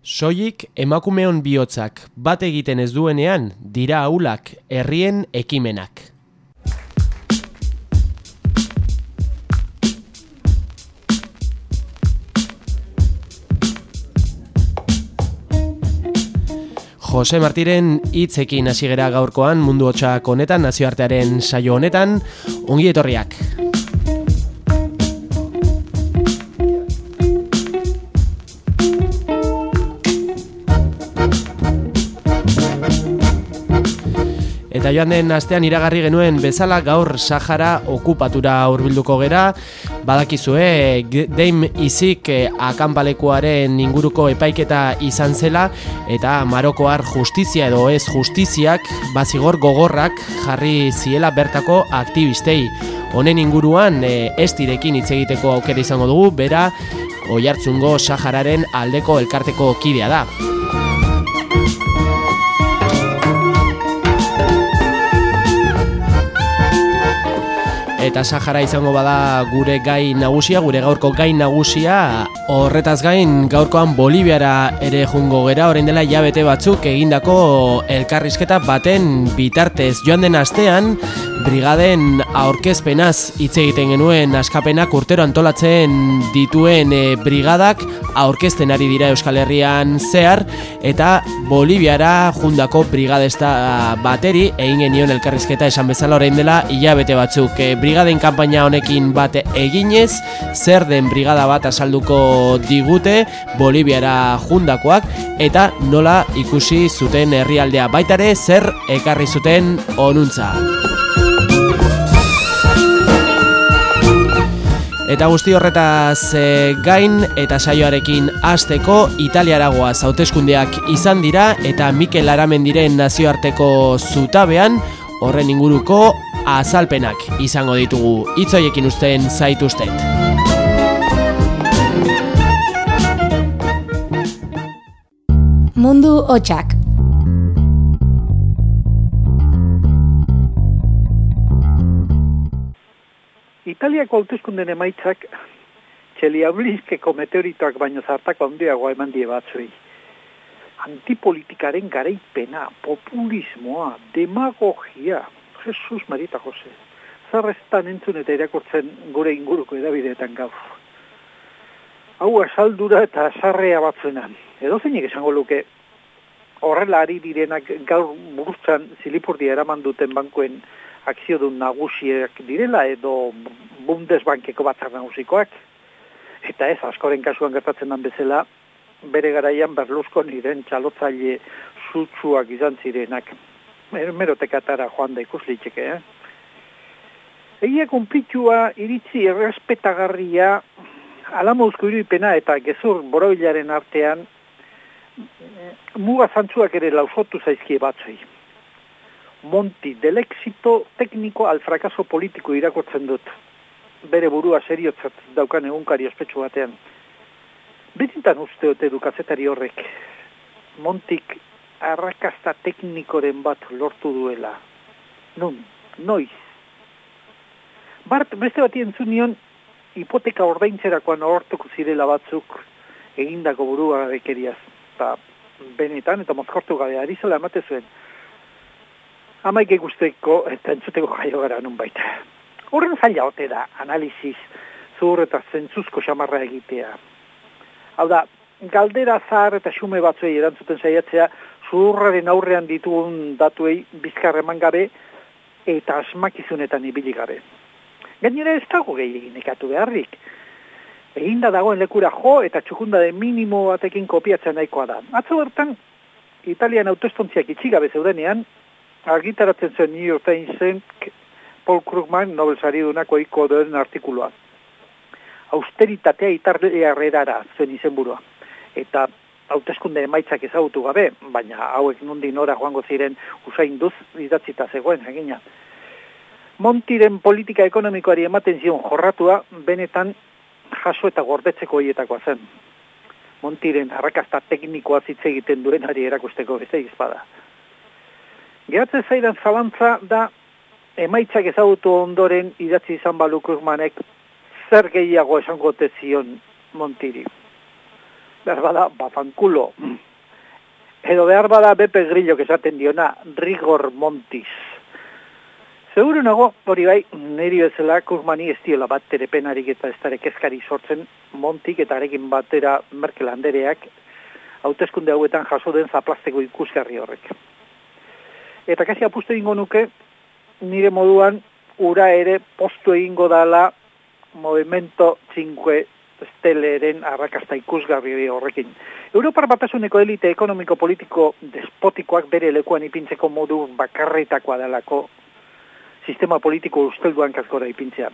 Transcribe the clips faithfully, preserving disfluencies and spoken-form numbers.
Soilik emakumeon bihotzak bat egiten ez duenean dira ahulak herrien ekimenak. Jose Martiren hitzekin hasi gera gaurkoan mundu hotsak honetan, nazioartearen saio honetan, ongi etorriak. Eta joan den astean iragarri genuen bezala gaur Sahara okupatura hurbilduko gera. Badakizue, Deim Izik akanpalekuaren inguruko epaiketa izan zela eta marokoar justizia edo ez justiziak bazigor gogorrak jarri ziela bertako aktivistei. Honen inguruan estirekin hitz egiteko aukera izango dugu, bera Oiartzungo Sahararen aldeko elkarteko kidea da. Eta Sahara izango bada gure gai nagusia, gure gaurko gai nagusia. Horretaz gain, gaurkoan Boliviara ere jungo gera, orain dela hilabete batzuk egindako elkarrizketa baten bitartez. Joan den astean, brigaden aurkezpenaz hitz egiten genuen, askapenak urtero antolatzen dituen e, brigadak aurkezten ari dira Euskal Herrian zehar, eta Boliviara jundako brigadesta bateri egin genion elkarrizketa esan bezala orain dela hilabete batzuk. E, brigaden kanpaina honekin bat eginez, zer den brigada bat azalduko digute Boliviara jundakoak, eta nola ikusi zuten herrialdea, baitare zer ekarri zuten onuntza. Eta guzti horretaz e, gain eta saioarekin hasteko Italiaragoaz hauteskundeak izan dira eta Mikel Aramendiren nazioarteko zutabean horren inguruko azalpenak izango ditugu. Hitz horiekin uzten zaituztet. Mundu hotsak. Italiako hauteskunden emaitzak Txeliablinskeko meteoritoak baino zartako handiagoa eman die batzuei. Antipolitikaren garaipena, populismoa, demagogia, Jesus Marita Jose. Zarrestan entzun eta irakurtzen gure inguruko edabideetan gaur. Hau asaldura eta sarrea batzuenan. Edo zeinek esango luke, horrela ari direnak gaur buruzan zilipurdia eraman duten bankuen akziodun nagusiak direla edo Bundesbankeko batzar nagusikoak. Eta ez, askoren kasuan gertatzen den bezala, bere garaian Berlusconiren txalotzaile sutsuak izan zirenak. Merotekatara joan da ikuslitzeke, eh? Egia konplitua iritzi errespetagarria Alamozko irudipena eta gezur borobilaren artean muga zantzuak ere lausotu zaizkie batzuei. Monti del éxito técnico al fracaso politiko irakurtzen dut. Bere burua seriotzat daukan egunkari ospetsu batean. Betintan uste ote du kazetari horrek. Montik arrakasta teknikoren bat lortu duela. Nun, noiz. Bart beste bati entzun nion hipoteka ordaintzerakoan hortuko zirela batzuk egindako burua bekeriaz. Eta benetan eta mozkortu gabe ari zela emate zuen. Amaik egusteko eta entzuteko jaio gara nun baita. Horren zaila ote da analiziz zuhur eta zentzuzko xamarra egitea. Hau da, galdera zahar eta xume batzuei erantzuten saiatzea zuhurraren aurrean ditugun datuei bizkar eman gabe eta asmakizunetan ibili gabe. Gainera ez dago gehiagin ekatu beharrik. Eginda dagoen lekura jo eta txukunda de minimo batekin kopiatzen nahikoa da. Atzo bertan, Italian autoestontziak itxigabe zeudenean, argitaratzen zuen New York Timesen Paul Krugman Nobel saridunak ohiko duen artikuloa. Austeritatea itarlearrerara zuen izenburua. Eta hauteskunde emaitzak ezagutu gabe, baina hauek nundi nora joango ziren usainduz idatzita zegoen egina. Montiren politika ekonomikoari ematen zion jorratua benetan jaso eta gordetzeko hietakoa zen. Montiren arrakasta teknikoa hitz egiten duenari erakusteko beste izpada. Geratzen zaidan zalantza da emaitzak ezagutu ondoren idatzi izan balu Krugmanek zer gehiago esango te zion Montiri. behar bada, bafankulo. Edo behar bada Beppe Grillo esaten diona, rigor montis. Seguro nago, hori bai, niri bezala Kurmani ez diola bat ere penarik eta ez dara kezkari sortzen Montik eta arekin batera Merkel andereak hauteskunde hauetan jaso den zaplasteko ikusgarri horrek. Eta kasi apustu egingo nuke, nire moduan, ura ere postu egingo dala Movimento Cinque Stelleren arrakasta ikusgarri horrekin. Europar Batasuneko elite ekonomiko-politiko despotikoak bere lekuan ipintzeko modu bakarretakoa dalako sistema politiko ustelduan kasgora ipintzea.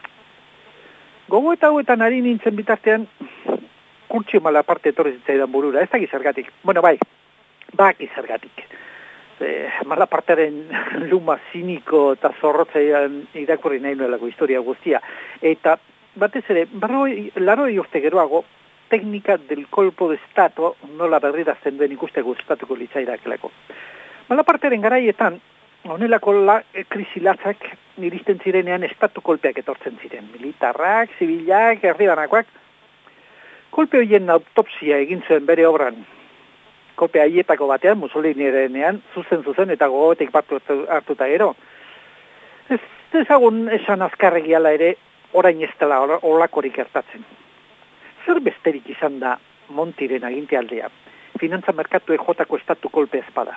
Gogo eta hauetan ari nintzen bitartean, kurtsi mala parte etorri zitzaidan burura, ez da gizargatik. Bueno, bai, bak gizargatik. E, mala partearen luma ziniko eta zorrotzaian irakurri nahi nuelako historia guztia. Eta batez ere, barroi, laroi urte geroago, teknika del kolpo de Estado nola berrirazten duen ikusteko estatuko litzaidakelako. Mala partearen garaietan, honelako la, krisi latzak iristen zirenean estatu kolpeak etortzen ziren. Militarrak, zibilak, herribanakoak. Kolpe horien autopsia egin zuen bere obran. Kolpe haietako batean, Mussolinirenean, zuzen zuzen eta gogoetik bat hartuta gero. Ez ezagun esan azkarregiala ere, orain ez dela olakorik gertatzen. Zer besterik izan da Montiren agintealdea, finantza merkatu ejotako estatu kolpe ezpada.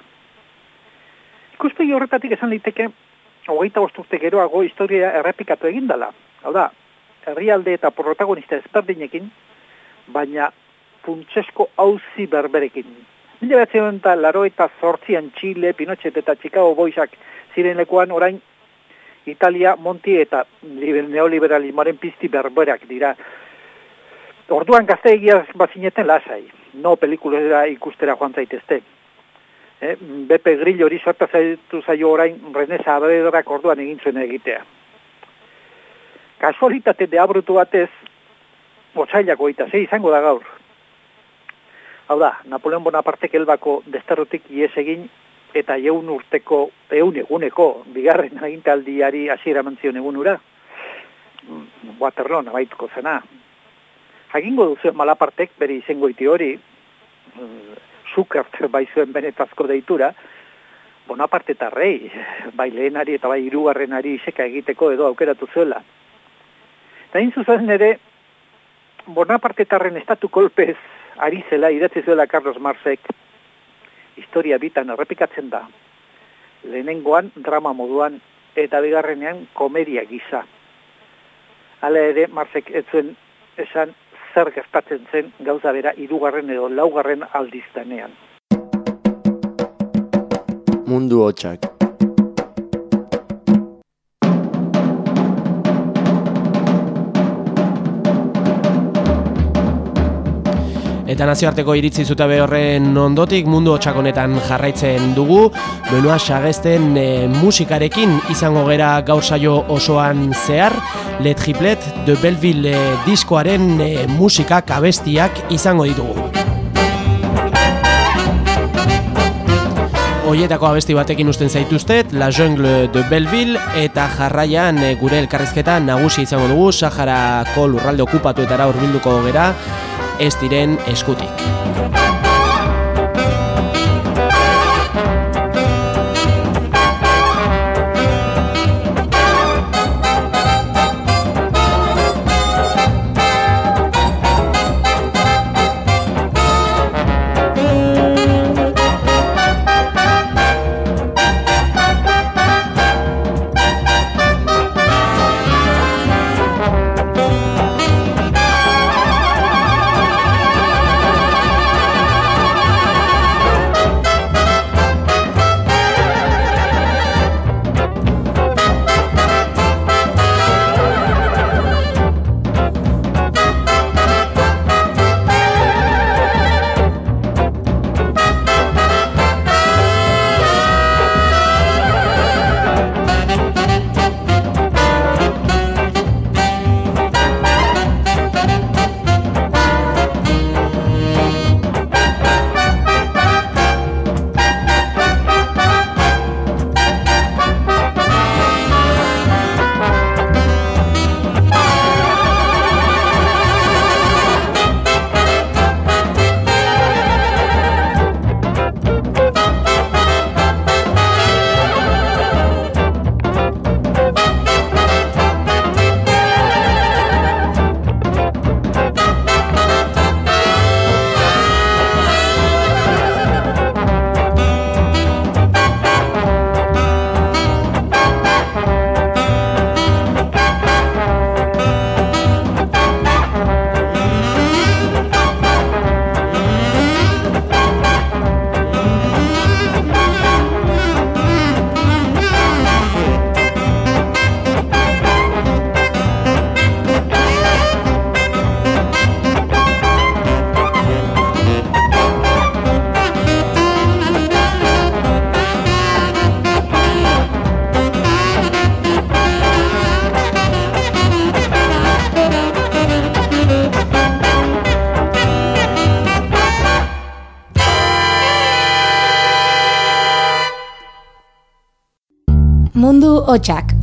Ikuspegi horretatik esan liteke, hogeita bost urte geroago historia errepikatu egin dela. Hau da, herrialde eta protagonista ezberdinekin, baina funtsesko auzi berberekin. Mila behatzen eta laro eta zortzian Chile, Pinochet eta Chicago Boysak ziren lekuan orain Italia, Monti eta neoliberalismoaren pizti berberak dira. Orduan gazteegia bazineten lasai, no pelikulera ikustera joan zaitezte. Eh, Beppe Grillo hori sorta zaitu zaio orain René Saavedrak orduan egin zuen egitea. Kasualitate de abrutu batez, otsailako eta zei izango da gaur. Hau da, Napoleon Bonapartek Elbako desterrotik ies egin eta eun urteko, eun eguneko, bigarren agintaldiari hasiera eman zion egunura. Waterloo abaituko zena. Jakingo duzu Malapartek bere izengoiti hori, Zukert bai zuen benetazko deitura, Bonaparte eta rei, bai lehenari eta bai hirugarrenari iseka egiteko edo aukeratu zuela. Eta hain zuzen ere, Bonapartetarren estatu kolpez ari zela idatzi zuela Carlos Marxek, historia bitan errepikatzen da. Lehenengoan drama moduan eta bigarrenean komedia gisa. Hala ere, Marxek ez zuen esan zer gertatzen zen gauza bera hirugarren edo laugarren aldiztanean. Mundu hotsak. Eta nazioarteko iritzi zutabe horren ondotik mundu hotsak honetan jarraitzen dugu. Benoa Sagesten e, musikarekin izango gera gaur saio osoan zehar. Le Triplet de Belleville e, diskoaren e, musikak abestiak izango ditugu. Hoietako abesti batekin usten zaituztet, La Jungle de Belleville, eta jarraian e, gure elkarrizketa nagusi izango dugu, Saharako lurralde okupatuetara hurbilduko gera, ez diren eskutik. Mundu hotsak.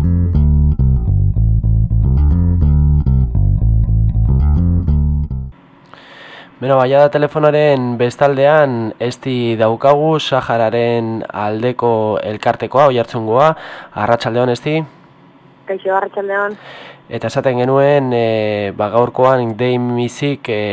Beno, baina da telefonaren bestaldean esti daukagu Sahararen aldeko elkartekoa, Oiartzungoa. Arratsaldeon esti? Kaixo, arratsaldeon. Eta esaten genuen, e, ba, gaurkoan Dei-Mizik e,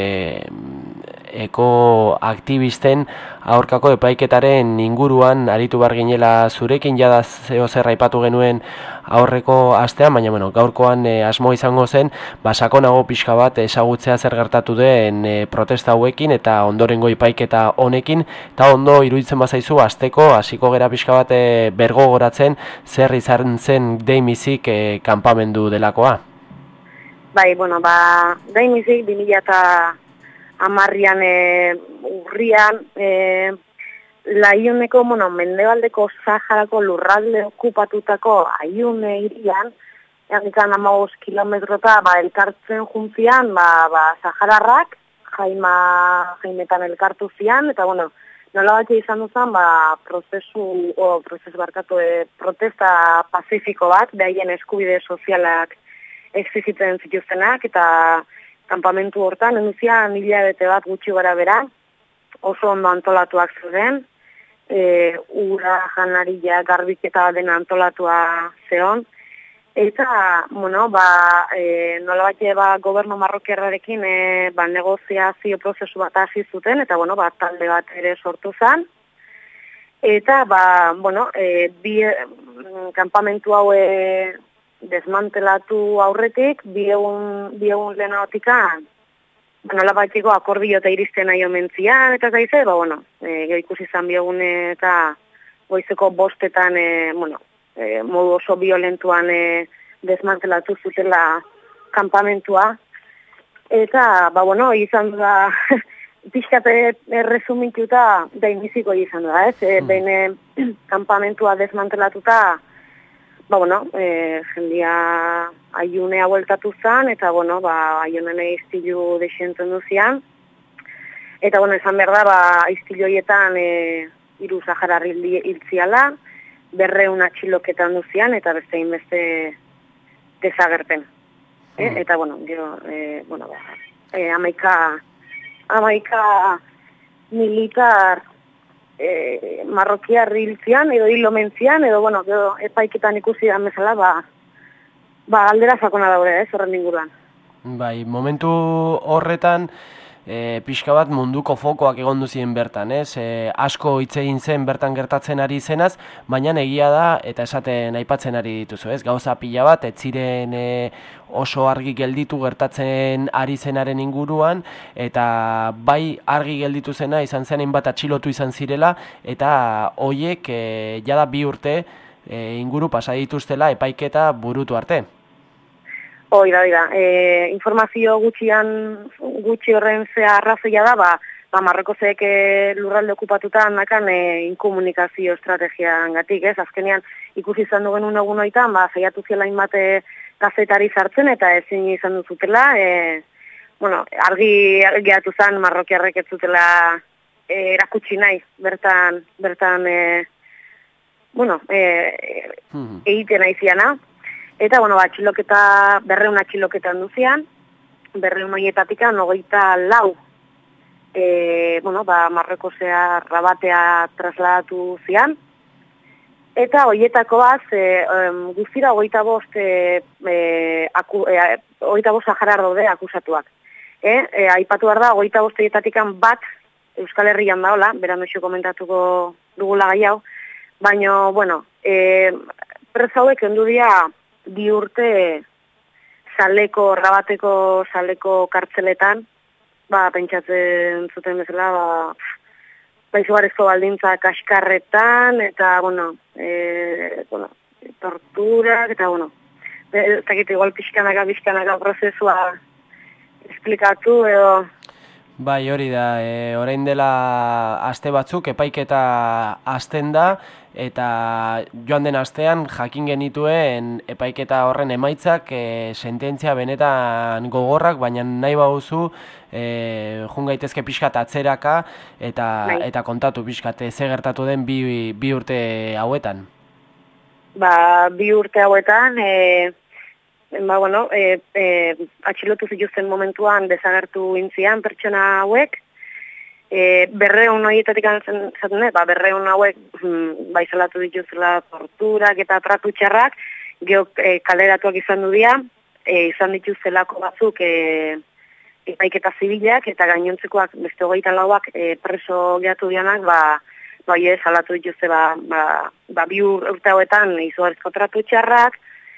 ekoaktivisten aurkako epaiketaren inguruan aritu bar ginela zurekin, jada zeo zer aipatu genuen aurreko astean, baina bueno, gaurkoan e, asmo izango zen, ba, sakonago pixka bat ezagutzea zer gertatu den e, protesta hauekin eta ondorengo epaiketa honekin, eta ondo iruditzen bazaizu asteko hasiko gera pixka bat e, bergogoratzen zer izan zen Dei-Mizik e, kanpamendu delakoa. Bai, bueno, ba, Dei-Mizik bi mila eta hamarrean e, urrian e, Laiuneko, bueno, mendebaldeko Saharako lurralde okupatutako Aiune hirian, handikan hamabost kilometrota ba, elkartzen juntzian, ba, ba, Sahararrak, jaima, jaimetan elkartu zian, eta bueno, nola bat izan duzan, ba, prozesu, o, prozesu barkatu, e, protesta pazifiko bat, behaien eskubide sozialak existitzen zituztenak, eta kanpamentu hortan, enduzian hilabete bat gutxi gara bera, oso ondo antolatuak zeuden, e, ura, janaria, garbiketa dena antolatua zeon, eta, bueno, ba, e, nola bat ba, gobernu marrokiarrarekin e, ba, negoziazio prozesu bat hasi zuten, eta, bueno, ba, talde bat ere sortu zen, eta, ba, bueno, e, bi kanpamentu hau e, desmantelatu aurretik, bi egun, bi egun lehenagotikan, nola batiko akordio eta iristen nahi omentzian, eta zaize, ba, bueno, e, ikusi izan bi egun eta goizeko bostetan, e, bueno, e, modu oso violentuan e, desmantelatu zutela kanpamentua, eta, ba, bueno, izan da, pixkate erresumituta Dei-Miziko izan da, ez? E, behin kanpamentua desmantelatuta, ba, bueno, e, jendia Aiunea bueltatu zen, eta, bueno, ba, Aiunen iztilu desienten duzian. Eta, bueno, esan behar da, ba, iztilu horietan e, hiru Sahararri hiltziala, berreun atxiloketan duzian, eta beste inbeste desagerpen. E, eta, bueno, gero, e, bueno, ba, e, amaika, amaika militar E, marrokiar hiltzian, edo hilo mentzian, edo, bueno, edo epaiketan ikusi da bezala, ba, ba, aldera sakona daure, ez, horren inguruan. Bai, momentu horretan, e, pixka bat munduko fokoak egon duzien bertan, ez? E, asko hitz egin zen bertan gertatzen ari zenaz, baina egia da, eta esaten aipatzen ari dituzu, ez? Gauza pila bat, ez ziren e, oso argi gelditu gertatzen ari zenaren inguruan, eta bai argi gelditu zena izan zen bat atxilotu izan zirela, eta hoiek e, jada bi urte e, inguru pasa dituztela epaiketa burutu arte. Hoi da, hoi da. E, informazio gutxian, gutxi horren zea arrazoia da, ba, ba Marrokozek e, lurralde okupatuta handakan e, inkomunikazio estrategian gatik, ez? Azkenean ikusi izan dugen unegun hoitan, ba, zaiatu ziela inbate kazetari sartzen eta ezin izan duzutela, e, bueno, argi argiatu zen marrokiarrek ez zutela e, erakutsi nahi, bertan, bertan, e, bueno, e, hmm. egiten nahi ziana. Eta, bueno, ba, atxiloketa, berreun atxiloketan duzian, berreun horietatik hogeita lau, e, bueno, ba, Marrokozea rabatea trasladatu zian, eta horietako baz, e, um, guztira hogeita bost, e, e, aku, e, hogeita bost Saharar daude akusatuak. E, e, aipatu behar da, hogeita bost horietatik bat Euskal Herrian daola, beran doxo komentatuko dugula gai hau, baina, bueno, e, prezauek endu dia, bi urte saleko, rabateko saleko kartzeletan, ba, pentsatzen zuten bezala, ba, ba izugarrizko baldintza kaskarretan, eta, bueno, e, bueno, torturak, eta, bueno, ez dakit, igual pixkanaka, pixkanaka prozesua esplikatu, edo... Bai, hori da, e, orain dela aste batzuk epaiketa hasten da, eta joan den astean jakin genituen epaiketa horren emaitzak e, sententzia benetan gogorrak, baina nahi baduzu e, jun gaitezke pixkat atzeraka eta, eta kontatu pixkat ze gertatu den bi, bi urte hauetan. ba, bi urte hauetan, e, ba, bueno, e, e, atxilotu zituzten momentuan desagertu intzian pertsona hauek, e, berreun horietatik antzen zaten, ba, berreun hauek mm, ba, izalatu dituzela torturak eta tratu txarrak, geok e, kaleratuak izan du dira, e, izan dituztelako batzuk e, epaiketa zibilak eta gainontzekoak beste hogeita lauak e, preso gehiatu dianak, ba, ba, ez, salatu dituzte, ba, ba, ba bi urte hauetan izugarrizko tratu txarrak,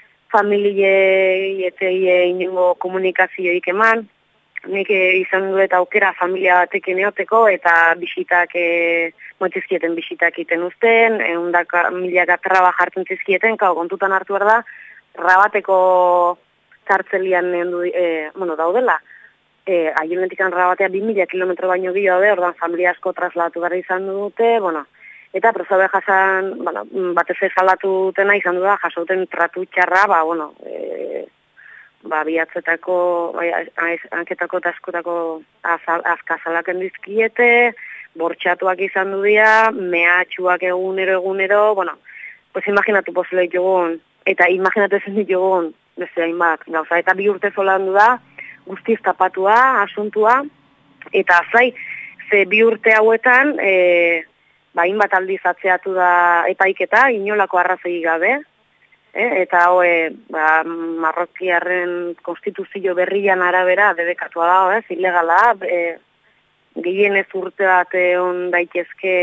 familiei etei inengo komunikazioik eman, nik e, izan du eta aukera familia batekin eoteko eta bisitak, e, moitizkieten bisitak iten uzten, eundaka milaka traba jartzen zizkieten, kau kontutan hartu behar da, rabateko kartzelian e, bueno, daudela, E, Aiunetikan rabatea bi mila kilometro baino gio daude, ordan familia asko trasladatu gara izan dute, bueno, eta prozabe jasan, bueno, batez ez salatu dutena izan du da, jasauten tratu txarra, ba, bueno, e, ba, bihatzetako, bai, hanketako eta askotako azkazalaken dizkiete, bortxatuak izan du dira, mehatxuak egunero egunero, bueno, pues imaginatu posible ditugun, eta imaginatu ezen ditugun, beste hainbat, gauza, eta bi urte zolan du da, guztiz tapatua, asuntua, eta azai, ze bi urte hauetan, e, ba, inbat aldiz atzeatu da epaiketa, inolako arrazoi gabe, e, eta hau, e, ba, marrokiarren konstituzio berrian arabera debekatua da, ez, ilegala, e, gehienez urte bat egon daitezke,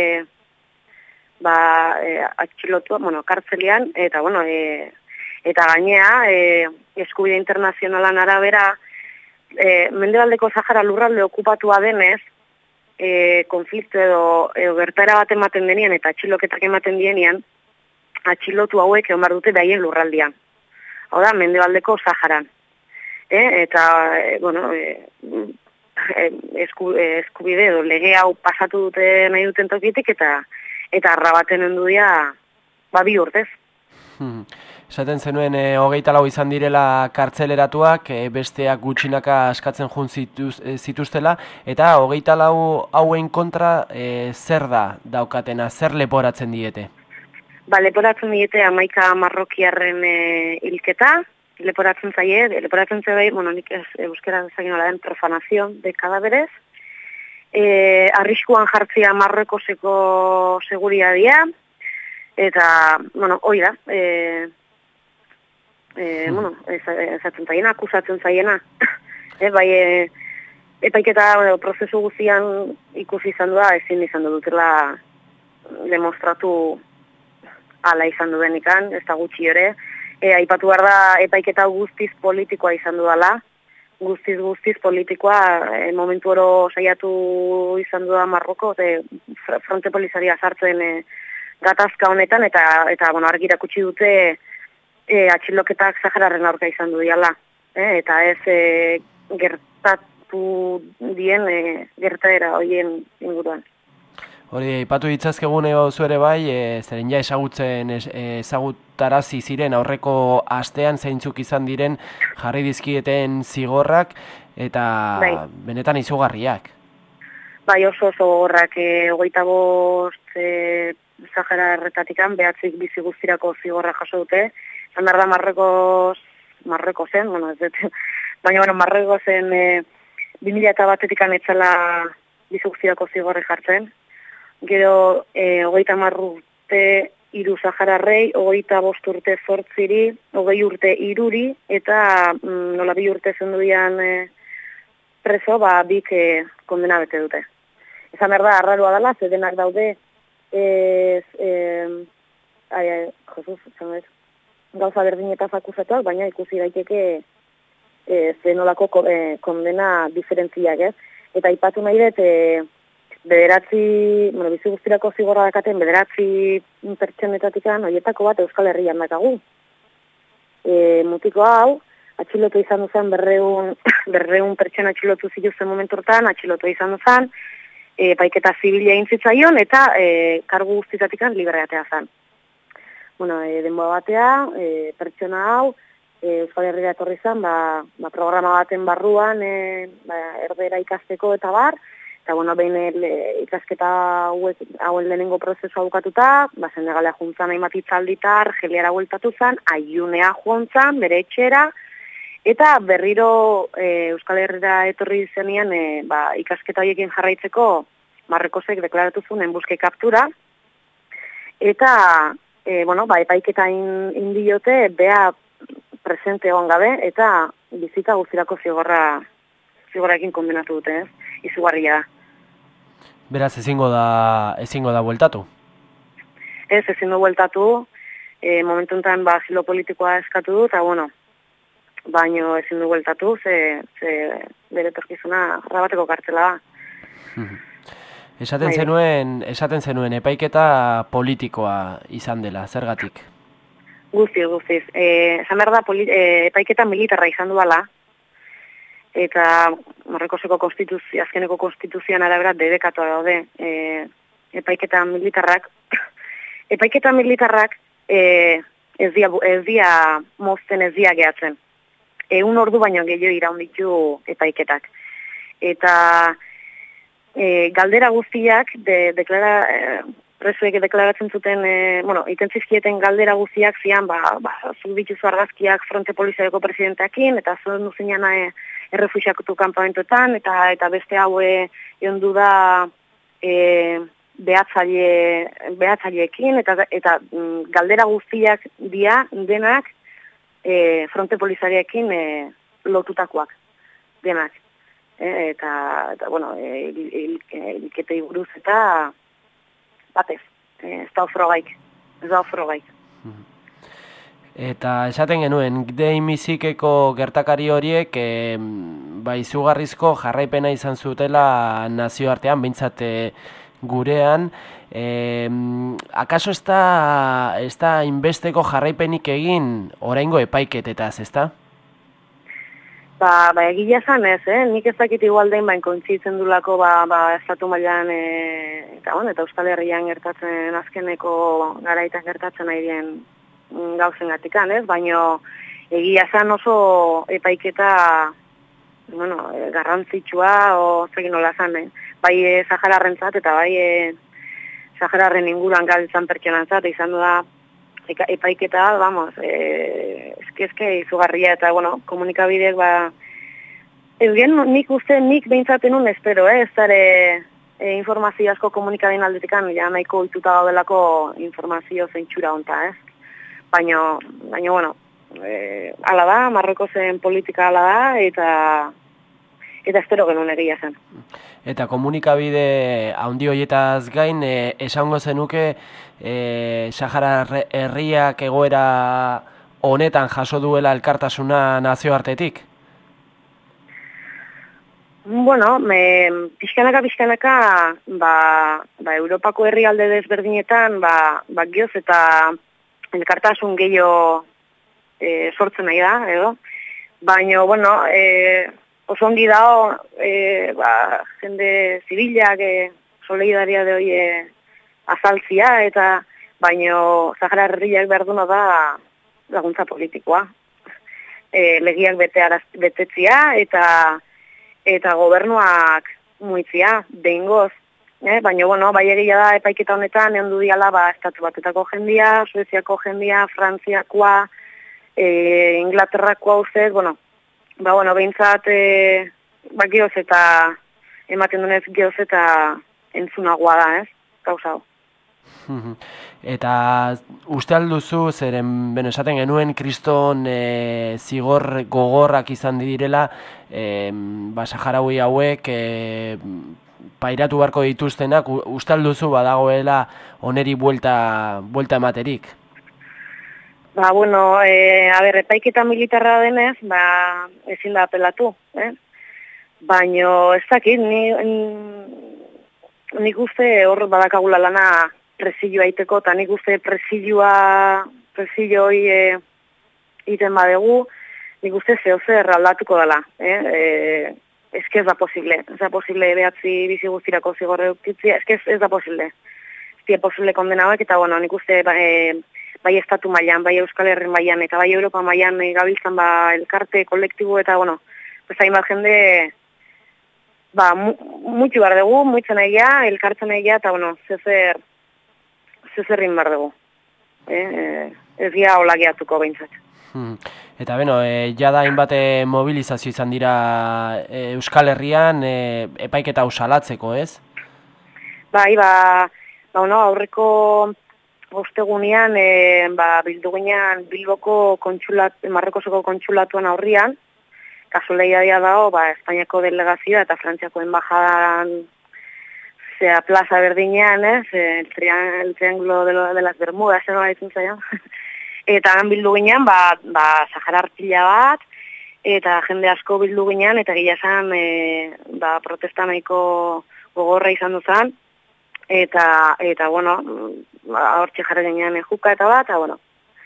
ba, e, atxilotua, bueno, kartzelian, eta, bueno, e, eta gainea, e, eskubide internazionalan arabera, E, Mendebaldeko Sahara lurralde okupatua denez, e, konflikto edo, edo gertara bat ematen denean eta atxiloketak ematen dienean, atxilotu hauek egon behar dute daien lurraldian. Hau da, Mendebaldeko Saharan. E, eta, e, bueno, e, e, esku, e, eskubide edo lege hau pasatu dute nahi duten tokitik eta eta arrabaten endudia, ba, bi urtez. Hmm. Esaten zenuen e, hogeita lau izan direla kartzeleratuak, e, besteak gutxinaka askatzen jun zituz, e, zituztela, eta hogeita lau hauen kontra e, zer da daukatena, zer leporatzen diete? Ba, leporatzen diete hamaika marrokiarren e, hilketa, leporatzen zaie, leporatzen zaie, bueno, nik ez euskera zaino la den profanazio de cadáveres, e, arriskuan jartzia Marruekoseko seguridadia, eta, bueno, hoi da, e, E, bueno, ezatzen zaiena, akusatzen zaiena. e, bai, e, epaiketa e, prozesu guztian ikusi izan da, ezin izan dutela demostratu ala izan du denikan, ez da gutxi ere. E, aipatu behar da, epaiketa guztiz politikoa izan dudala, guztiz guztiz politikoa, e, momentu oro saiatu izan du da Marroko, e, fronte polizaria sartzen e, gatazka honetan, eta, eta bueno, argi irakutsi dute, E, atxiloketak Sahararen aurka izan du diala, e, eta ez e, gertatu dien e, gertaera horien inguruan. Hori, aipatu ditzazkegun zu ere bai, e, zeren ja ezagutzen ezagutarazi ziren aurreko astean zeintzuk izan diren jarri dizkieten zigorrak, eta bai, benetan izugarriak. Bai, oso oso gogorrak, e, hogeita bost e, Sahara erretatikan, behatzik bizi guztirako zigorra jaso dute, zan behar da Marruekos, Marruekosen, bueno, ez dut, baina, bueno, Marruekosen e, bi mila eta batetikan etzela bizi guztirako zigorre jartzen. Gero, e, hogeita marrurte iru Sahararrei, hogeita bost urte zortziri, hogei urte iruri, eta mm, nola bi urte zendudian e, preso, ba, bik e, kondena bete dute. Ezan behar da, arraroa dela, zedenak daude, ez, e, ai, ai, Jesus, zan behar, gauza berdinetaz akusatuak, baina ikusi daiteke e, zenolako ko, e, kondena diferentziak, ez? Eta aipatu nahi dut, e, bederatzi, bueno, bizi guztirako zigorra dakaten, bederatzi pertsonetatikan, horietako bat Euskal Herrian dakagu. E, mutiko hau, atxilotu izan duzan berreun, berreun pertsona atxilotu zituzten momentu hortan, atxilotu izan duzan, e, paiketa zibilia intzitzaion, eta e, kargu guztitatikan liberatea zen. Bueno, e, denboa batea, e, pertsona hau, e, Euskal Herria etorri zen, ba, ba, programa baten barruan, e, ba, erdera ikasteko eta bar, eta bueno, behin ele, ikasketa hauek, hauen lehenengo prozesua bukatuta, ba, Senegalea juntzan hainbat hitzalditar, Argeliara bueltatu zan, Aiunea joan zan, bere etxera, eta berriro e, Euskal Herrira etorri zenean e, ba, ikasketa horiekin jarraitzeko Marrokosek deklaratu zuen enbuske kaptura, eta e, bueno, ba, epaiketa in, indiote, bea presente egon gabe, eta bizita guztirako zigorra, zigorraekin kondenatu dute, ez? Izugarria da. Beraz, ezingo da, ezingo da bueltatu? Ez, ezin du bueltatu, e, momentu enten ba, asilo politikoa eskatu du, eta bueno, baino ezin du bueltatu, ze, ze bere etorkizuna rabateko kartzela da. Esaten zenuen, esaten zenuen epaiketa politikoa izan dela, zergatik? Guztiz, guztiz. E, esan behar da, poli, e, epaiketa militarra izan duala, eta Marrokoseko konstituzio, azkeneko konstituzioan arabera debekatua daude e, epaiketa militarrak. Epaiketa militarrak e, ez dia, ez dia mozten, ez dia gehatzen. Egun ordu baino gehiago iraun ditu epaiketak. Eta e, galdera guztiak, de, deklara, e, presoek deklaratzen zuten, e, bueno, itentzizkieten galdera guztiak zian, ba, ba, zuk dituzu argazkiak Fronte Polizaioko presidenteakin, eta zuen duzinean e, errefuxiakutu kanpamentoetan, eta eta beste haue egondu da e, behatzaile, behatzaileekin, eta, eta mm, galdera guztiak dia denak e, Fronte Polizariekin e, lotutakoak, denak. E, eta, eta, bueno, iliketei buruz eta batez, e, ez da ofrogaik, ez da ofrogaik. Eta esaten genuen, Gdeimizikeko gertakari horiek e, ba, izugarrizko jarraipena izan zutela nazioartean, behintzat e, gurean. E, akaso ez da, ez da inbesteko jarraipenik egin oraingo epaiketetaz, ez da? Ba, ba egia zan ez, eh? Nik ez dakit igualdein bain kontzitzen dulako ba, ba, estatu mailan e, eta, bon, eta Euskal Herrian gertatzen azkeneko garaitan gertatzen nahi dien gauzen gatikan, ez? Baina egia zan oso epaiketa bueno, garrantzitsua o zegin nola zan, eh? Bai e, Sahararrentzat eta bai e, Sahararren inguruan galtzan pertsonantzat izan du da epaiketa, vamos, e, eske izugarria eta, bueno, komunikabideek, ba, ez gen, nik uste, nik behintzaten un espero, eh, ez dara e, informazio asko komunikabideen aldetikan, ja nahiko ituta gaudelako informazio zentxura honta, ez? Baina, baina, bueno, e, ala da, Marrokozen politika ala da, eta eta espero genuen egia zen. Eta komunikabide handi horietaz gain, e, esango zenuke e, Sahara herriak egoera honetan jaso duela elkartasuna nazioartetik? Bueno, me, pixkanaka, pixkanaka, ba, ba, Europako herrialde desberdinetan, ba, ba, gioz eta elkartasun gehiago e, sortzen nahi da, edo. Baina, bueno, e, oso ongi dago, e, ba, jende zibilak, e, solidaria de hoi e, azaltzia, eta baino Sahara herriak behar duna da laguntza politikoa. E, legiak bete araz, betetzia eta eta gobernuak muitzia, behingoz. Eh? Baina, bueno, bai egia da epaiketa honetan, egon du diala, ba, estatu batetako jendia, Sueziako jendia, Frantziakoa, e, Inglaterrakoa ustez, bueno, ba, bueno, behintzat, e, ba, gioz eta, ematen dunez gioz eta entzunagoa da, ez? Gauza hau. Eta uste alduzu, zeren, beno, esaten genuen, kriston e, zigor gogorrak izan direla, e, ba, Saharaui hauek, e, pairatu beharko dituztenak, uste alduzu badagoela oneri buelta, buelta ematerik? Ba, bueno, e, a ber, epaiketa militarra denez, ba, ezin da apelatu, eh? Baina, ez dakit, ni, nik uste hor badakagula lana presilloa iteko, eta nik uste presilloa, presillo hori e, iten badegu, nik uste zeo zer aldatuko dela, eh? E, ez que ez da posible, ez da posible behatzi bizi guztirako zigorre dukitzia, ez que ez, ez da posible, ez da posible kondenauek, eta bueno, nik uste ba, e, bai estatu mailan, bai Euskal Herren mailan, eta bai Europa mailan e, gabiltzan ba elkarte, kolektibo, eta bueno, pues hainbat jende ba, mu, muitu behar dugu, muitzen egia, elkartzen egia, eta, bueno, zezer, zezerrin behar dugu. Eh? E, ez gira olagiatuko behintzat. Hmm. Eta beno, e, jada hainbat mobilizazio izan dira e, Euskal Herrian e, epaiketa hau salatzeko, ez? Bai, ba, ba, no, aurreko ostegunean, e, ba, bildu ginean Bilboko kontsulat, Marrokosoko kontsulatuan aurrian, kasu lehiadia dago, ba, Espainiako delegazioa eta Frantziako enbajadan zea plaza berdinean, ez, el, trian, el triángulo de, lo, de las Bermudas, no haitzun zaian. Eta han bildu ginean, ba, ba, Sahara artila bat, eta jende asko bildu ginean, eta gila esan, e, ba, protesta nahiko gogorra izan duzan, eta, eta, bueno, hor txejarra ginean juka eta bat, eta, bueno,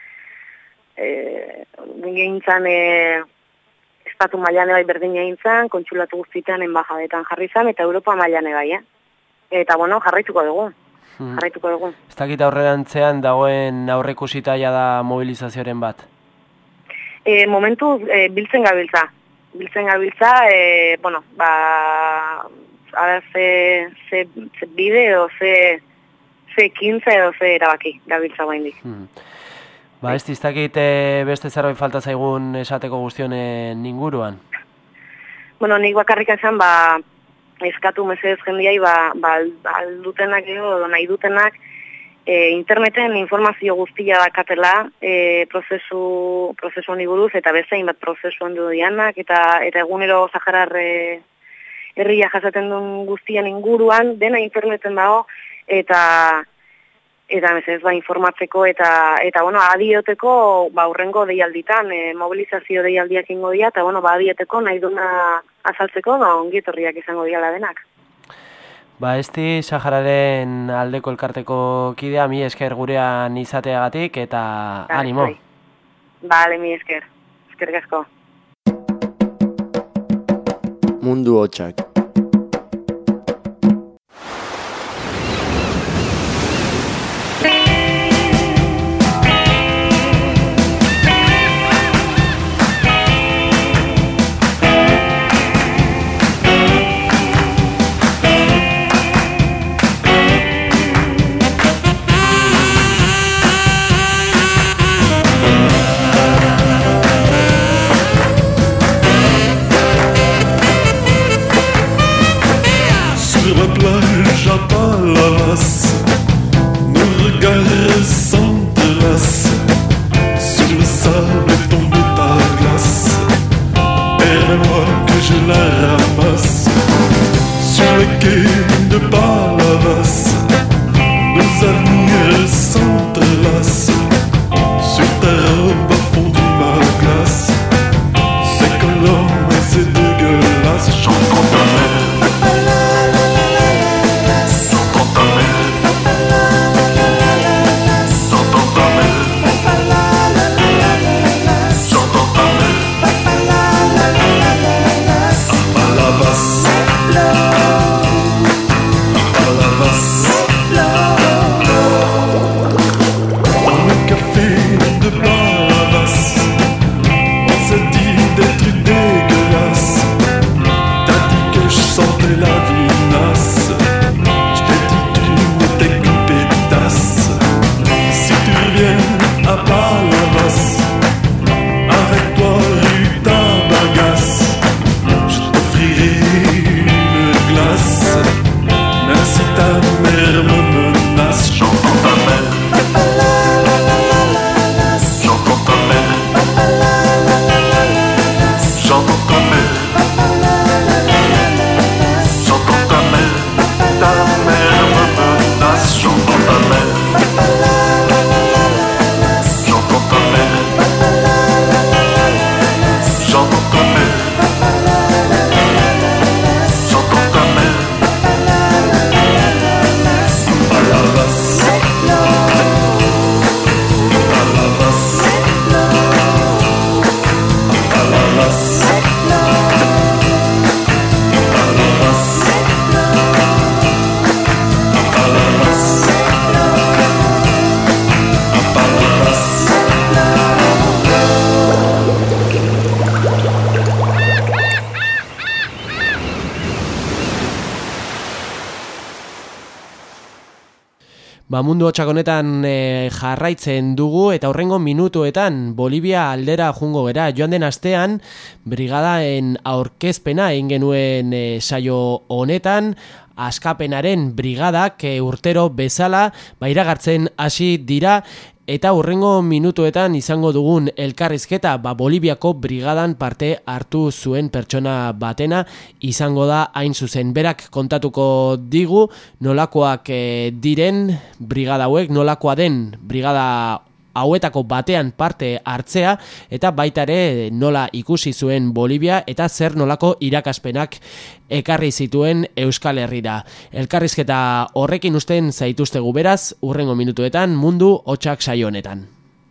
e, gintzan, e, estatu mailan bai berdin egintzan, kontsulatu guztietan enbajadetan jarri zan, eta Europa mailan bai, eh? Eta, bueno, jarraituko dugu. Jarraituko dugu. Ez dakit aurrerantzean dagoen aurreikusita ja da mobilizazioaren bat? E, momentu e, biltzen gabiltza. Biltzen gabiltza, e, bueno, ba, ara ze, ze, ze bide edo ze, ze ekintza edo ze erabaki gabiltza guaindik. Hmm. Ba, ez diztakit e, beste zerbait falta zaigun esateko guztionen inguruan? Bueno, nik bakarrik esan, ba, eskatu mesedez jendiai, ba, ba, aldutenak edo, nahi dutenak, e, interneten informazio guztia dakatela, e, prozesu, prozesu honi buruz, eta bezain bat prozesu handu dianak, eta, eta egunero Saharar e, herria jasaten duen guztian inguruan, dena interneten dago, eta eta mesedez ba informatzeko, eta, eta bueno, adioteko, ba, urrengo deialditan, e, mobilizazio deialdiak ingo dira, eta bueno, ba, adioteko nahi duna azaltzeko, ba, ongietorriak izango diala denak. Ba, esti Sahararen aldeko elkarteko kidea, mi esker gurean izateagatik, eta ja, animo. Bai. Bale, mi esker. Esker asko. Mundu hotxak. Ba, mundu hotxak honetan e, jarraitzen dugu eta hurrengo minutuetan Bolivia aldera jungo gera. Joan den astean brigadaen aurkezpena egin genuen e, saio honetan, askapenaren brigadak e, urtero bezala ba, iragartzen hasi dira. Eta hurrengo minutuetan izango dugun elkarrizketa ba, Boliviako brigadan parte hartu zuen pertsona batena izango da hain zuzen. Berak kontatuko digu nolakoak e, diren brigada hauek, nolakoa den brigada hauetako batean parte hartzea eta baita ere nola ikusi zuen Bolivia eta zer nolako irakaspenak ekarri zituen Euskal Herrira. Elkarrizketa horrekin usten zaituztegu beraz, hurrengo minutuetan mundu hotxak saio honetan.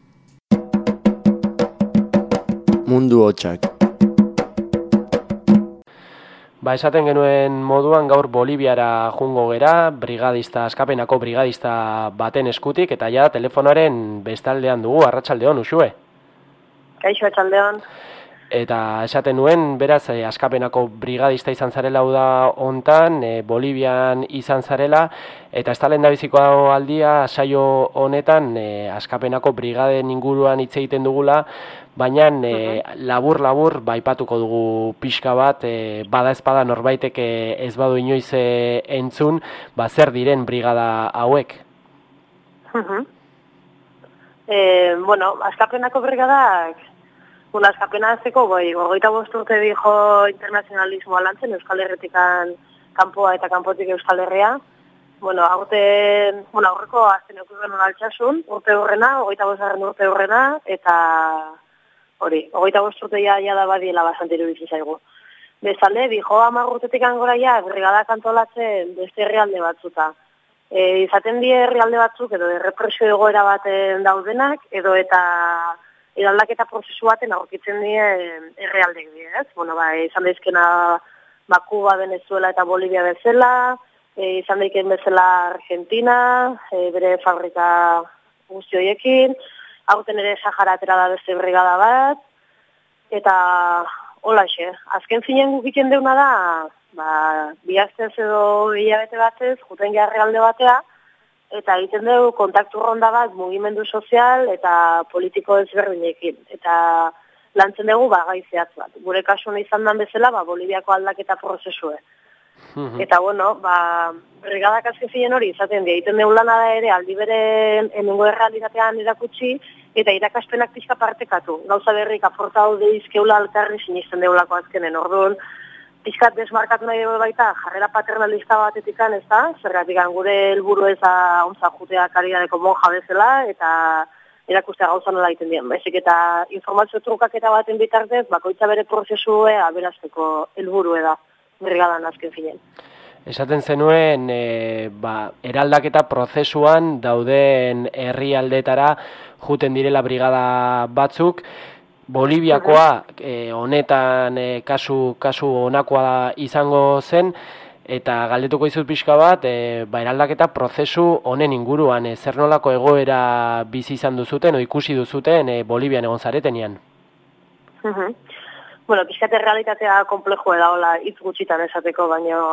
Mundu hotxak. Ba, esaten genuen moduan gaur Boliviara jungo gera, brigadista, askapenako brigadista baten eskutik, eta ja telefonoaren bestaldean dugu, arratsaldeon Uxue. Kaixo, arratsaldeon. Eta esaten nuen, beraz, eh, askapenako brigadista izan zarela da hontan, eh, Bolivian izan zarela, eta ez da lehendabiziko aldia, saio honetan, eh, askapenako brigaden inguruan hitz egiten dugula, baina eh, labur-labur baipatuko dugu pixka bat, eh, bada ezpada norbaitek eh, ez badu inoiz eh, entzun, ba, zer diren brigada hauek? Uh-huh. eh, bueno, askapenako brigadak, Bueno, askapena azteko, bai, gogoita bost urte dijo internazionalismoa lantzen, Euskal Herretikan kanpoa eta kanpotik Euskal Herria. Bueno, aurten, bueno, aurreko azten eukuzen altxasun, urte horrena, gogoita bostaren urte horrena, eta hori, gogoita bost urte ja, ja da badiela bastante iruditzen zaigu. Bezalde, dijo hamar urtetik angora ja, brigadak antolatzen beste herrialde batzuta. E, izaten die herrialde batzuk, edo errepresio egoera baten daudenak, edo eta eraldaketa prozesu baten aurkitzen die errealdek die, ez? Bueno, ba, izan daizkena ba, Kuba, Venezuela eta Bolivia bezala, e, izan daiken bezala Argentina, e, bere fabrika guzti horiekin, aurten ere Sahara atera da beste brigada bat, eta holaxe, azken zinen gukiten deuna da, ba, bi astez edo hilabete batez, juten jarrealde batea, eta egiten dugu kontaktu ronda bat mugimendu sozial eta politiko ezberdinekin. Eta lantzen dugu ba, gai zehatz bat. Gure kasuan izan den bezala, ba, Boliviako aldaketa prozesue. Mm-hmm. Eta bueno, ba, brigadak azkezien hori izaten di, egiten dugu lana da ere aldi beren enengo errealitatean erakutsi eta irakaspenak pixka partekatu. Gauza berrik aporta hau deizkeula alkarri sinisten deulako azkenen. Orduan, pixkat desmarkatu nahi dugu baita, jarrera paternalista batetikan, ez da? Zergatik gure helburu ez da ontza jutea karidadeko monja bezala, eta erakustea gauza nola egiten dien. Baizik eta informazio trukaketa baten bitartez, bakoitza bere prozesue aberazteko helburu da, brigadan azken finen. Esaten zenuen, e, ba, eraldaketa prozesuan dauden herrialdetara juten direla brigada batzuk, Boliviakoa eh, honetan eh, kasu kasu honakoa izango zen eta galdetuko dizut pixka bat eh, ba, eraldaketa prozesu honen inguruan eh, zer nolako egoera bizi izan duzuten o ikusi duzuten eh, Bolivian egon zaretenean. Uh-huh. Bueno, pixkate realitatea komplejo da hola hitz gutxitan esateko, baina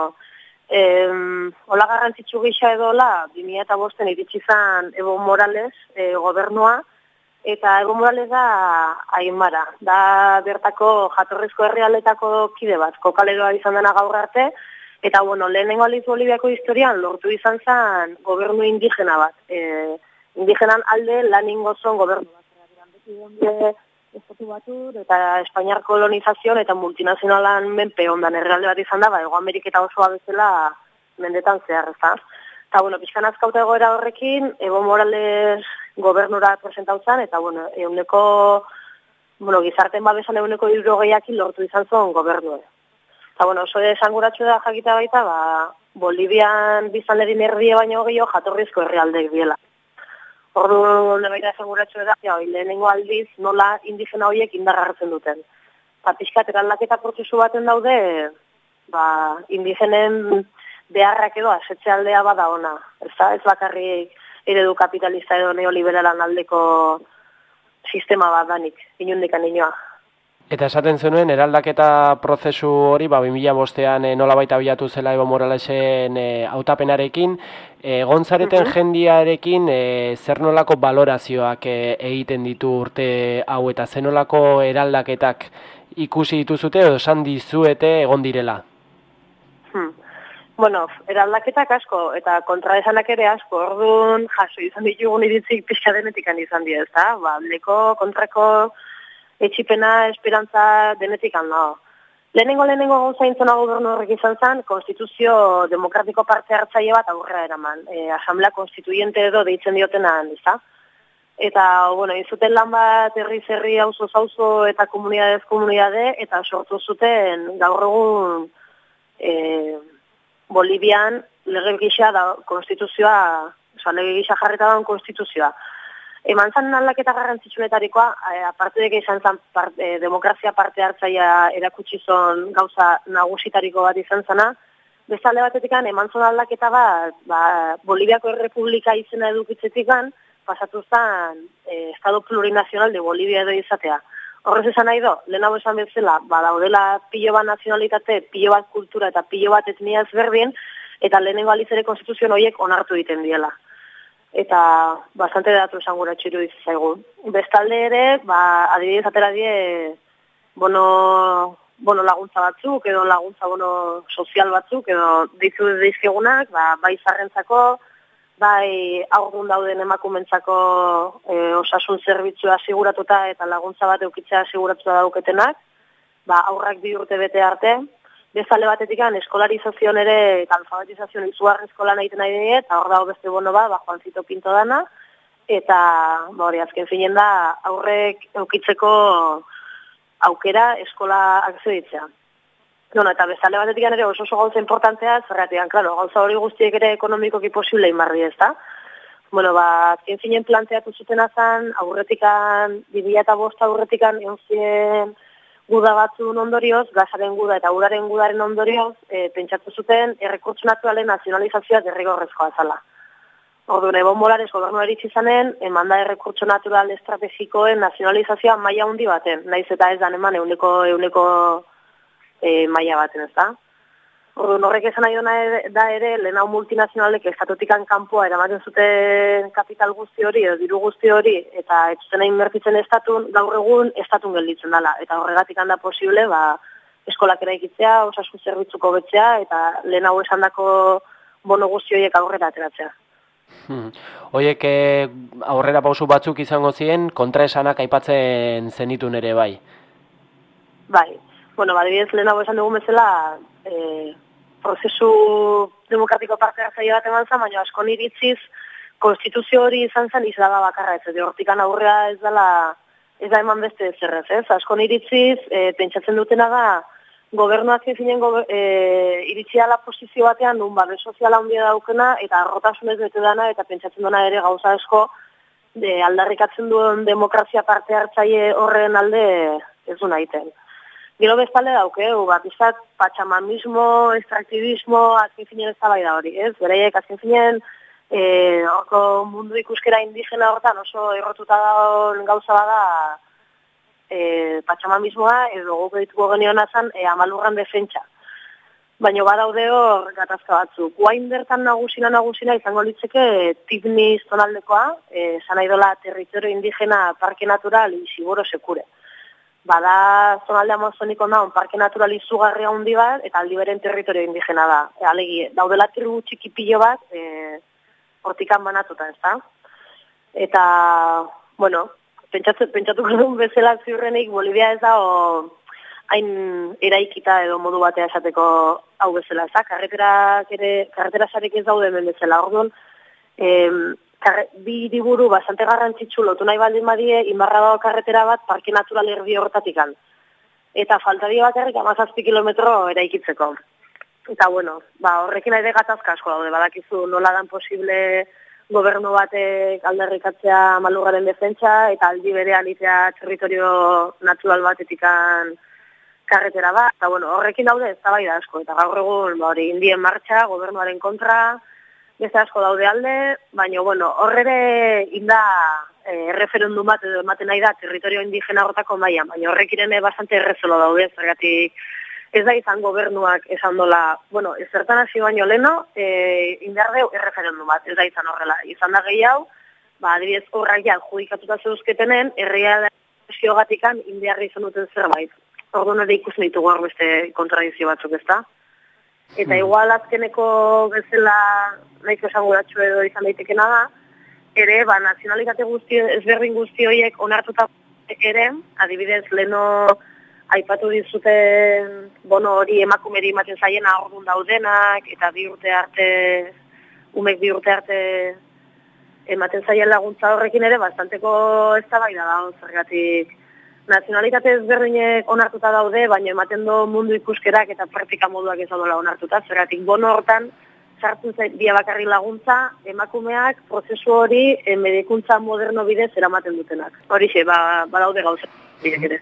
em, hola garrantzitsu gisa edo hola bi mila bosten iritsi izan Evo Morales eh, gobernua. Eta Evo Morales da Aimara, da bertako jatorrizko herrialdetako kide bat, kokaleroa izan dena gaur arte, eta bueno, lehenengo aldiz Boliviako historian lortu izan zen gobernu indigena bat. E, indigenan alde lan ingozon gobernu bat. Estatu Batur eta Espainiar kolonizazioan eta multinazionalan menpe ondan herrialde bat izan da, ba, Hego Ameriketa osoa bezala mendetan zehar, ez da. Eta, bueno, pixkan azkauta egoera horrekin, Evo Morales gobernura presentau zen, eta, bueno, euneko, bueno, gizarten babesan euneko irrogeiakin lortu izan zuen gobernua. Eta, bueno, oso esanguratxo da jakita baita, ba, Bolivian bizan ledin erdie baino gehiago jatorrizko herrialdek biela. Ordu, lebaita esanguratxo da, ja, lehenengo aldiz nola indigena horiek indarra hartzen duten. Eta, pixkat, eraldaketa prozesu baten daude, ba, indigenen beharrak edo asetxe aldea bada ona. Ez da, ez bakarrik eredu kapitalista edo neoliberalan aldeko sistema bat danik, inundikan inoa. Eta esaten zenuen, eraldaketa prozesu hori, ba, bi mila bostean e, nola baita bilatu zela Evo Moralesen e, hautapenarekin, egon zareten Mhm. jendiarekin e, zer nolako balorazioak e, egiten ditu urte hau, eta zer nolako eraldaketak ikusi dituzute edo esan dizuete egon direla? Hmm. Bueno, eraldaketak asko, eta kontraesanak ere asko, orduan jaso izan ditugun iritzik pixka denetik izan dira, ezta? Ba, aldeko, kontrako, etxipena, esperantza denetik handago. Lehenengo lehenengo gauza intzona gobernu horrek izan zen, konstituzio demokratiko parte hartzaile bat aurrera eraman. E, asamblea konstituyente edo deitzen diotenan, ezta? Eta, bueno, izuten lan bat herri zerri auzo auzo eta komunidadez komunidade, eta sortu zuten gaur egun e, Bolivian lege gisa da konstituzioa, oza, lege gisa jarreta daun konstituzioa. Eman zan aldaketa garrantzitsuetarikoa, e, aparte deke izan zan part, e, demokrazia parte hartzaia erakutsi zon gauza nagusitariko bat izan zana, bestalde batetikan eman zon aldaketa bat, ba, Boliviako Errepublika izena edukitzetikan, pasatu zen e, Estado Plurinazional de Bolivia edo izatea. Horrez esan nahi do, lehenago esan bezala, ba, daudela pilo bat nazionalitate, pilo bat kultura eta pilo bat etnia ezberdin, eta lehenengo aliz ere konstituzioan horiek onartu egiten diela. Eta bastante datu esan gura txiru zaigu. Bestalde ere, ba, adibidez atera die bono, bono laguntza batzuk, edo laguntza bono sozial batzuk, edo ditu dizkigunak, ba, bai zarrentzako, bai aurrun dauden emakumentzako e, osasun zerbitzua aseguratuta eta laguntza bat eukitzea aseguratuta dauketenak, ba, aurrak bi urte bete arte, bezale batetikan eskolarizazioan ere eta alfabetizazioan izugarri eskolan egiten nahi dira, eta hor dago beste bono bat, ba, Juancito Pinto dana, eta ba, hori azken finen da aurrek eukitzeko aukera eskola akzeditzea. Bueno, eta bezale batetik ere oso oso gauza importantea, zerratian, klaro, gauza hori guztiek ere ekonomikoki posible inbarri ez da. Bueno, ba, azken finen planteatu zuten azan, aurretikan, bi mila bost aurretikan, egon ziren guda batzun ondorioz, gazaren guda eta uraren gudaren ondorioz, e, pentsatu zuten errekurtso naturalen nazionalizazioa derrigorrezkoa zala. Orduan, Evo Morales gobernu eritzi zanen, eman da errekurtso natural estrategikoen nazionalizazioa maila handi baten, naiz eta ez dan eman euneko, euneko E, maila baten, ez da? Orduan, horrek esan nahi dona da ere, lehenau multinazionalek estatotikan kanpoa eramaten zuten kapital guzti hori, edo diru guzti hori, eta ez zuten inbertitzen estatun, gaur egun estatun gelditzen dela. Eta horregatik handa posible, ba, eskolak eraikitzea, osasun zerbitzuko betzea, eta lehenau esan dako bono guzti horiek aurrera ateratzea. Hmm. Oiek eh, aurrera pausu batzuk izango ziren, kontraesanak aipatzen zenitun ere bai? Bai. Bueno, badibidez lehenago esan dugun bezala, e, prozesu demokratiko parte hartzaile bat eman zen, baina asko iritziz, konstituzio hori izan zen izlaba bakarra ez, edo hortikan aurrea ez dela, ez da eman beste zerrez, ez? Asko iritziz, e, pentsatzen dutena da, gobernuak ezinen gober, e, iritzi ala posizio batean, nun babes soziala handia daukena, eta arrotasunez bete dana, eta pentsatzen duena ere gauza asko, de, aldarrikatzen duen demokrazia parte hartzaile horren alde ez du nahiten. Gero bestalde daukeu, bat izat, patxamamismo, extractivismo, azken finen ez da bai da hori, ez? Beraiek azken finen, e, orko mundu ikuskera indigena hortan oso errotuta daun gauza bada e, patxamamismoa, edo guk dituko genioen azan, e, amalurran defentsa. Baina badaude hor gatazka batzuk. Guain bertan nagusina nagusina izango litzeke Tignis tonaldekoa, e, zan aidola territorio indigena parke natural Isiboro Sekure. Bada zonalde amazoniko naun parke natural izugarri handi bat, eta aldi beren territorio indigena da. E, alegi, daudela tribu txikipillo bat, e, hortikan banatuta, ez da? Eta, bueno, pentsatu, pentsatuko duen bezala ziurrenik, Bolivia ez da, o, hain eraikita edo modu batea esateko hau bezala, ez da? Karreterak ere, karretera sarek ez daude hemen bezala, orduan, em, Karre, bi diburu bastante garrantzitsu lotu nahi baldin badie, inbarra dago karretera bat parke natural erdi horretatikan. Eta falta dio bakarrik hamazazpi kilometro eraikitzeko. Eta bueno, ba, horrekin aire gatazka asko daude, badakizu nola dan posible gobernu batek aldarrikatzea malugaren defentsa, eta aldi berean itea territorio natural batetikan karretera bat. Eta bueno, horrekin daude ez da bai da asko, eta gaur egun ba, hori indien martxa, gobernuaren kontra, beste asko daude alde, baina, bueno, horrere inda e, referendum bat edo ematen nahi da territorio indigena hortako mailan, baina horrek irene bastante errezolo daude, zergatik ez da izan gobernuak esan dola, bueno, ez zertan hasi baino leno, e, indar deu erreferendum bat, ez da izan horrela. Izan da gehi hau, ba, adibidez horrak ja, judikatuta zeuzketenen, errealizazio gatikan indiarri izan duten zerbait. Orduan ere ikusten ditugu hor beste kontradizio batzuk, ez da? Eta hmm. igual azkeneko bezala nahiko esanguratxo edo izan daitekena da, ere, ba, nazionalitate guzti, ezberdin guzti horiek onartuta ere, adibidez, leno aipatu dizuten bono hori emakumeri ematen zaiena ordun daudenak, eta bi urte arte, umek bi urte arte ematen zaien laguntza horrekin ere, bastanteko eztabaida da, zergatik nazionalitate ezberdinek onartuta daude, baina ematen do mundu ikuskerak eta praktika moduak ez dola onartuta, zergatik bono hortan sartu zait bia bakarri laguntza, emakumeak prozesu hori medikuntza moderno bidez eramaten dutenak. Horixe, ba, badaude gauza bidek ere.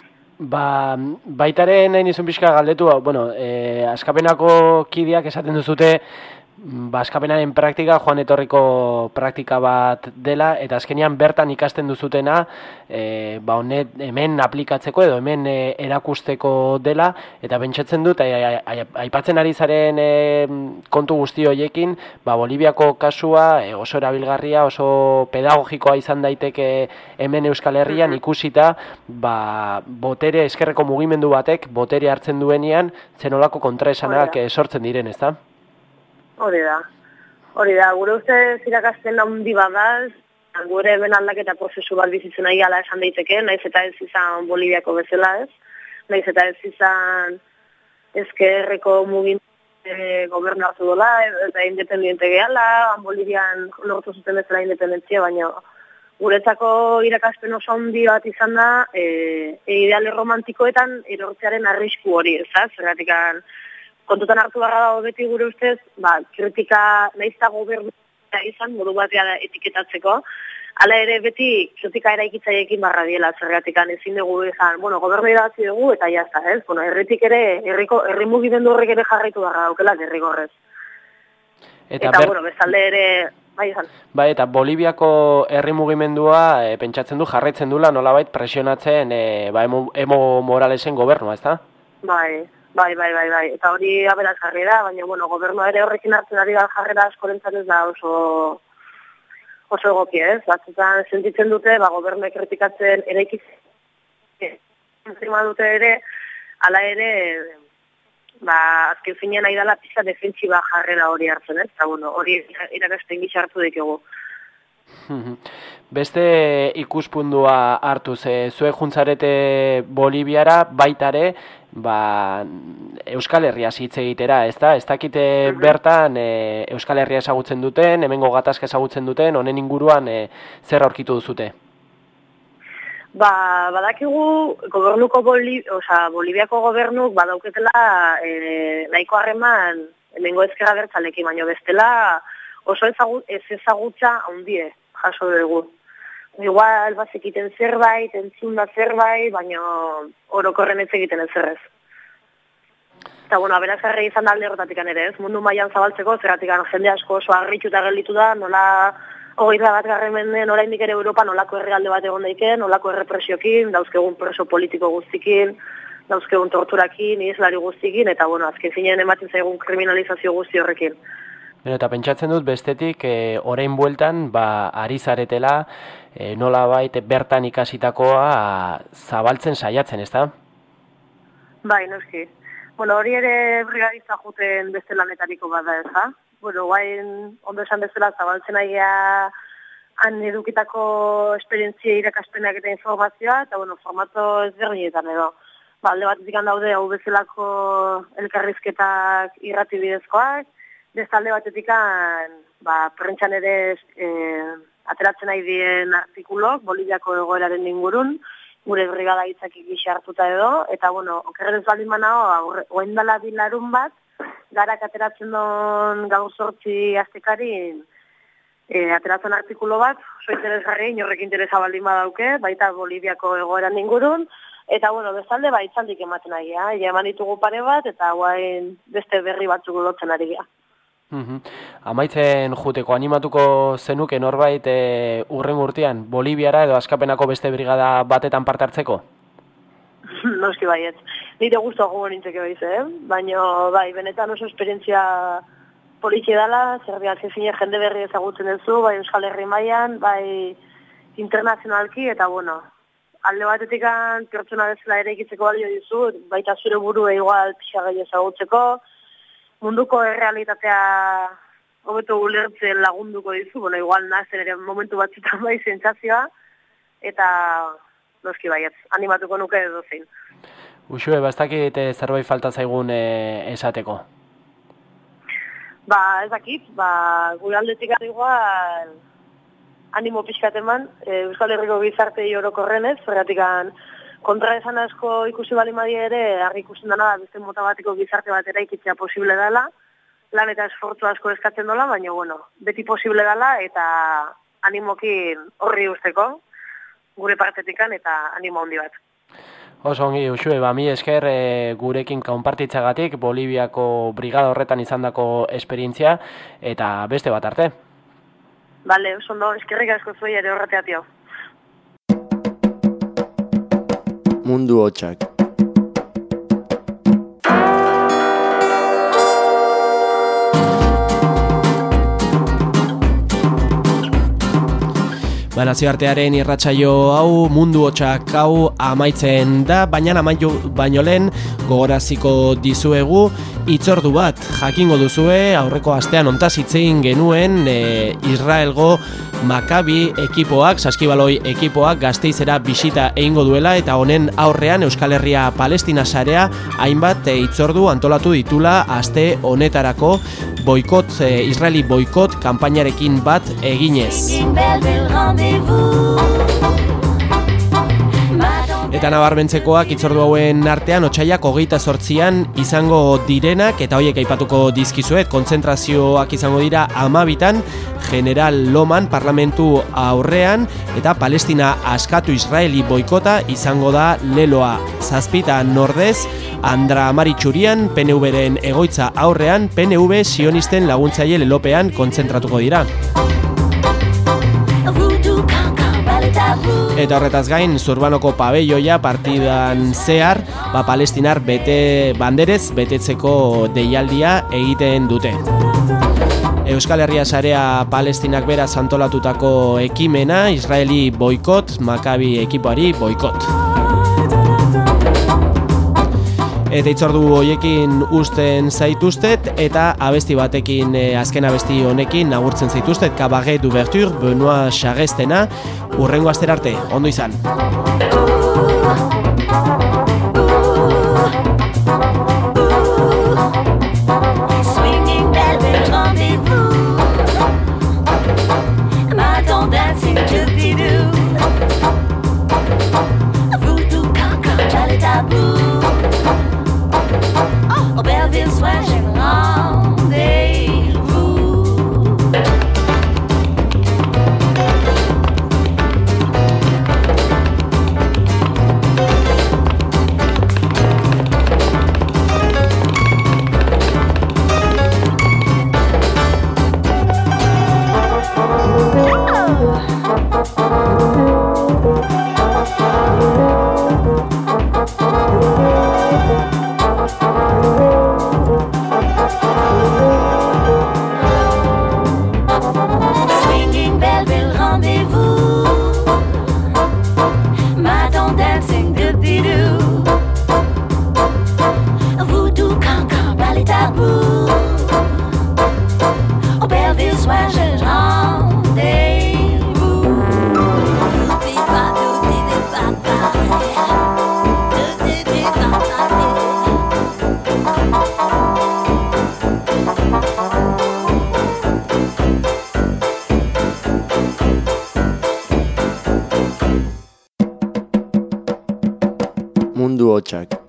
Ba, baitaren nahi nizun pixka galdetu, bueno, e, askapenako kideak esaten duzute, ba, askapenaren praktika, joan etorriko praktika bat dela, eta azkenean bertan ikasten duzutena, e, ba, honet hemen aplikatzeko edo hemen e, erakusteko dela, eta pentsatzen dut, aipatzen ari zaren e, kontu guzti horiekin, ba, Boliviako kasua e, oso erabilgarria, oso pedagogikoa izan daiteke hemen Euskal Herrian ikusita, ba, botere, eskerreko mugimendu batek, botere hartzen duenean, zenolako kontraesanak e, sortzen diren, ezta? Hori da. Hori da, gure ustez irakasten handi badaz, gure hemen aldaketa prozesu bat bizitzen nahi ala esan daiteke, naiz eta ez izan Boliviako bezala ez, naiz eta ez izan ezkerreko mugimendu e, gobernu hartu dola, eta independiente gehala, Bolivian lortu zuten bezala independentzia, baina guretzako irakasten oso handi bat izan da, e, e ideale romantikoetan erortzearen arrisku hori, ez da, zergatikan kontutan hartu barra dago beti gure ustez, ba, kritika nahizta gobernu izan, modu batean etiketatzeko, hala ere beti kritika eraikitzaiekin barra diela, zergatikan ezin dugu izan, bueno, gobernu irabazi dugu, eta jazta, ez? Bueno, herritik ere, herriko, herri mugimendu horrek ere jarraitu barra daukela, derrigorrez. Eta, eta ber... bueno, bezalde ere, bai izan. Bai, eta Boliviako herri mugimendua e, pentsatzen du, jarraitzen dula, nolabait presionatzen e, ba, Emo, Emo Moralesen gobernua, ezta? Bai. Bai, bai, bai, bai. Eta hori aberaz jarri da, baina, bueno, gobernua ere horrekin hartzen ari da jarrera askorentzat ez da oso oso egoki, ez? Batzutan sentitzen dute, ba, gobernuek kritikatzen eraikitzen entzima dute ere, ala ere, ba, azken finean nahi dela pizka defentsiba jarrera hori hartzen, ez? Eta, bueno, hori irakasten gisa hartu dikegu. Beste ikuspundua hartuz, e, zuek juntzarete Boliviara, baitare, ba, Euskal Herria hitz egitera, ez da? Ez dakite bertan e, Euskal Herria ezagutzen duten, hemengo gatazka ezagutzen duten, honen inguruan e, zer aurkitu duzute? Ba, badakigu gobernuko Boli, oza, Boliviako gobernuk badauketela e, nahiko harreman hemengo ezkerra bertzalekin, baino bestela oso ezagut, ez ezagutza handie jaso dugu. Igual bazekiten zerbait, entzunda zerbait, baina orokorren ez egiten ez zerrez. Eta, bueno, aberazgarri izan da alde horretatik ere ez, mundu mailan zabaltzeko, zergatik jende asko oso harritu eta gelditu da, nola hogeita bat garren menden oraindik ere Europa nolako herrialde bat egon daiken, nolako errepresiokin, dauzkegun preso politiko guztikin, dauzkegun torturakin, islari guztikin, eta, bueno, azken finean ematen zaigun kriminalizazio guzti horrekin. Beno, eta pentsatzen dut bestetik, e, orain bueltan, ba, ari zaretela, e, nola bait bertan ikasitakoa zabaltzen saiatzen, ez da? Bai, noski. Bueno, hori ere brigadista juten beste lanetariko bada, ez da? Bueno, guain, ondo esan bezala, zabaltzen aia han edukitako esperientzia irakaspenak eta informazioa, eta, bueno, formato ezberdinetan edo. Ba, alde bat ikan daude, hau bezalako elkarrizketak irrati bidezkoak, bestalde batetik ba, prentxan ere e, ateratzen nahi dien artikulok, Boliviako egoeraren ingurun, gure brigada hitzak gisa hartuta edo, eta, bueno, okerrez baldin manao, oen dala bilarun bat, garak ateratzen don gaur sortzi aztekarin, e, ateratzen artikulo bat, oso interesgarri, inorrek interesa baldin badauke, baita Boliviako egoeran ingurun, eta, bueno, bestalde, ba, itzaldik ematen ari, ja, eman ditugu pare bat, eta guain beste berri batzuk lotzen ari gara. Mhm. Amaitzen juteko animatuko zenuke norbait e, urren urtean Boliviara edo askapenako beste brigada batetan parte hartzeko? Noski baiet. Nire guztua gogo nintzeke baiz, eh? Baina, bai, benetan oso esperientzia politxe dela, zer bialtzen zine jende berri ezagutzen duzu, bai Euskal Herri mailan, bai internazionalki, eta bueno, alde batetik pertsona bezala ere ikitzeko balio dizu, baita zure burua igual pixa gehi ezagutzeko, munduko errealitatea hobeto ulertzen lagunduko dizu, bueno, igual nazen ere momentu batzutan bai sentsazioa, eta noski baiet, animatuko nuke edo zein. Uxue, bastakit zerbait falta zaigun e, esateko? Ba, ez dakit, ba, gure aldetik igual animo pixkat eman, e, Euskal Herriko gizarte orokorrenez, zergatikan kontra esan asko ikusi bali madie ere, argi ikusten dana da, beste mota bateko gizarte bat eraikitzea posible dela, lan eta esfortzu asko eskatzen dola, baina, bueno, beti posible dela, eta animokin horri usteko, gure partetikan, eta animo handi bat. Oso ongi, Uxue, ba, mi esker e, gurekin konpartitzagatik, Boliviako brigada horretan izandako esperientzia, eta beste bat arte. Bale, oso ondo, eskerrik asko zuei ere horretea tio. Mundu hotxak. Ba, nazioartearen irratsaio hau, mundu hotxak hau amaitzen da, baina amaitu baino lehen gogoraziko dizuegu hitzordu bat jakingo duzue, aurreko astean hontaz hitzein genuen e, Israelgo Maccabi ekipoak, saskibaloi ekipoak Gasteizera bisita egingo duela, eta honen aurrean Euskal Herria Palestina sarea hainbat hitzordu antolatu ditula aste honetarako boikot, e, Israeli boikot kanpainarekin bat eginez. Eta nabarmentzekoak hitzordu hauen artean otsailak hogeita zortzian izango direnak, eta hoiek aipatuko dizkizuet, kontzentrazioak izango dira hamabitan, General Loman parlamentu aurrean, eta Palestina askatu Israeli boikota izango da leloa. Zazpitan nordez, Andra Maritxurian, P N V-ren egoitza aurrean, P N V sionisten laguntzaile lelopean kontzentratuko dira. Eta horretaz gain, Zurbanoko pabelloia partidan zehar, ba, palestinar bete banderez betetzeko deialdia egiten dute. Euskal Herria sarea Palestinak beraz antolatutako ekimena, Israeli boikot, Maccabi ekipoari boikot. Eta hitzordu hoiekin uzten zaituztet, eta abesti batekin, e, azken abesti honekin agurtzen zaituztet, Cabaret d'Ouverture, Benoit Charestena, urrengo astera arte, ondo izan. Mundu hotxak.